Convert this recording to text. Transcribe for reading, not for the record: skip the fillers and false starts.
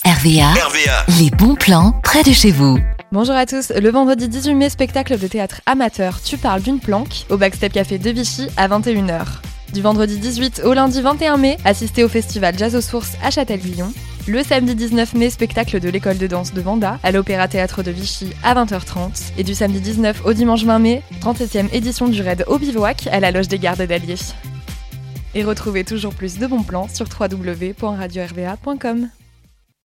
RVA, les bons plans près de chez vous. Bonjour à tous, le vendredi 18 mai, spectacle de théâtre amateur Tu parles d'une planque au Backstep Café de Vichy à 21h. Du vendredi 18 au lundi 21 mai, assistez au festival Jazz aux Sources à Châtel-Guyon. Le samedi 19 mai, spectacle de l'école de danse de Vanda à l'Opéra Théâtre de Vichy à 20h30. Et du samedi 19 au dimanche 20 mai, 37e édition du raid au bivouac à la Loge des Gardes d'Allier. Et retrouvez toujours plus de bons plans sur www.radio-rva.com.